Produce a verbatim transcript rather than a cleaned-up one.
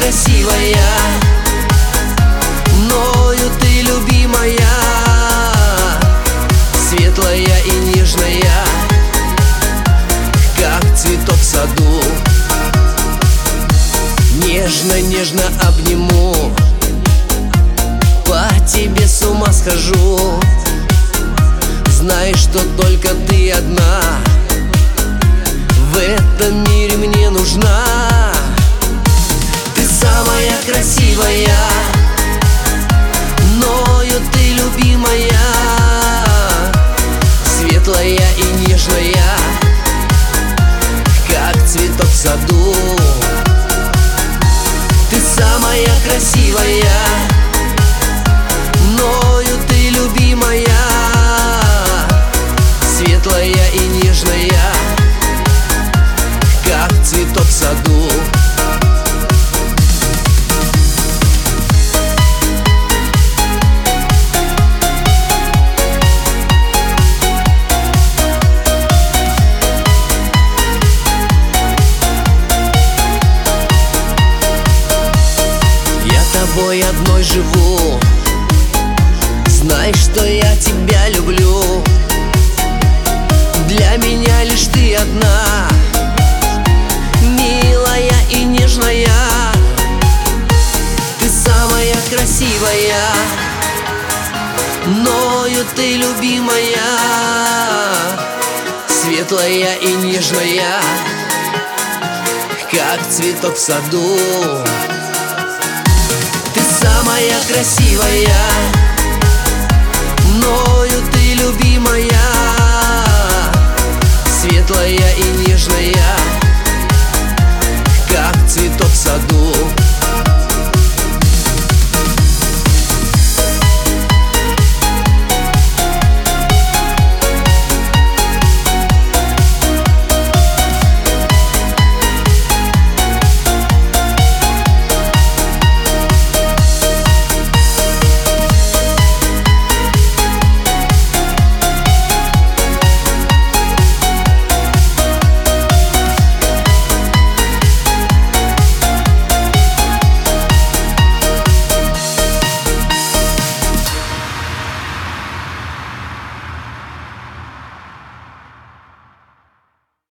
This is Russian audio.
красивая, мною ты любимая, светлая и нежная, как цветок в саду. Нежно-нежно обниму, по тебе с ума схожу. Знай, что только ты одна в этом мире мне нужна. Ты самая красивая, мною ты любимая, светлая и нежная, как цветок в саду. Ты самая красивая, мною ты любимая, светлая и нежная, как цветок в саду. Тобой одной живу, знай, что я тебя люблю. Для меня лишь ты одна, милая и нежная. Ты самая красивая, мною ты любимая, светлая и нежная, как цветок в саду. Самая красивая, мною ты любимая, светлая и нежная,